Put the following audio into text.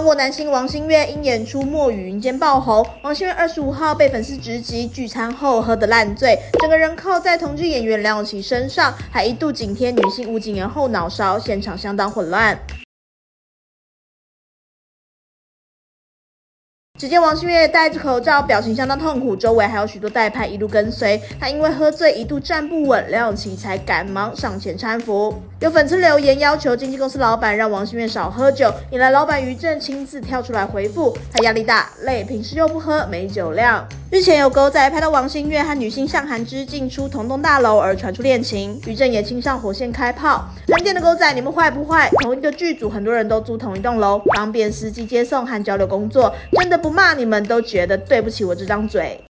中国男星王星越因演出《墨雨云》间爆红。王星越25号被粉丝直击聚餐后喝得烂醉，整个人靠在同剧演员梁咏琪身上，还一度紧贴女星吴谨言后脑勺，现场相当混乱。只见王星越戴着口罩，表情相当痛苦，周围还有许多代拍一路跟随。他因为喝醉一度站不稳，梁咏琪才赶忙上前搀扶。有粉丝留言要求经纪公司老板让王星越少喝酒，引来老板于正亲自跳出来回复，他压力大、累，平时又不喝，没酒量。日前有狗仔拍到王星越和女星向涵之进出同栋大楼而传出恋情，于正也亲上火线开炮。很点的狗仔，你们坏不坏？同一个剧组，很多人都租同一栋楼，方便司机接送和交流工作，真的不骂你们都觉得对不起我这张嘴。